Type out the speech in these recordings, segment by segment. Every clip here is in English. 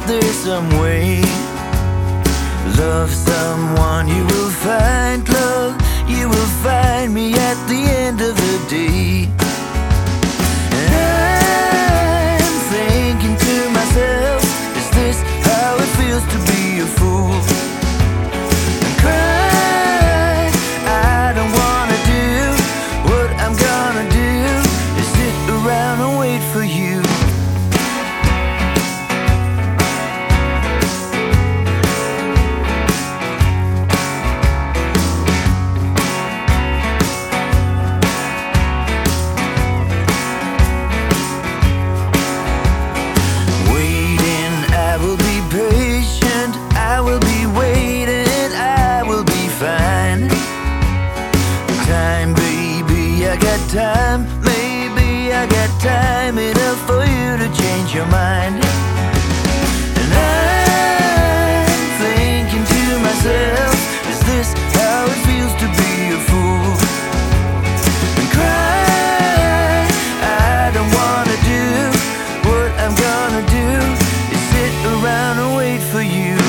there's some way. Love someone, you will find love. You will find me at the end of the day. And I'm thinking to myself, is this how it feels to be a fool? And cry, I don't wanna do. What I'm gonna do is sit around and wait for you. Time, maybe I got time enough for you to change your mind. And I'm thinking to myself, is this how it feels to be a fool? And cry, I don't wanna do. What I'm gonna do is sit around and wait for you.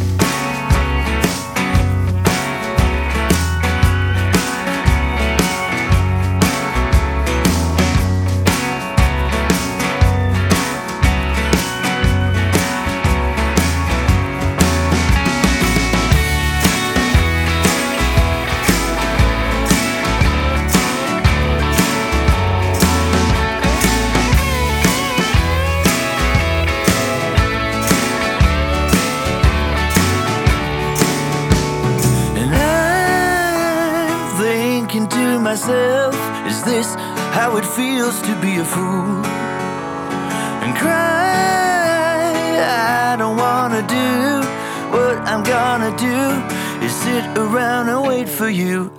To myself, is this how it feels to be a fool? And cry, I don't wanna do. What I'm gonna do is sit around and wait for you.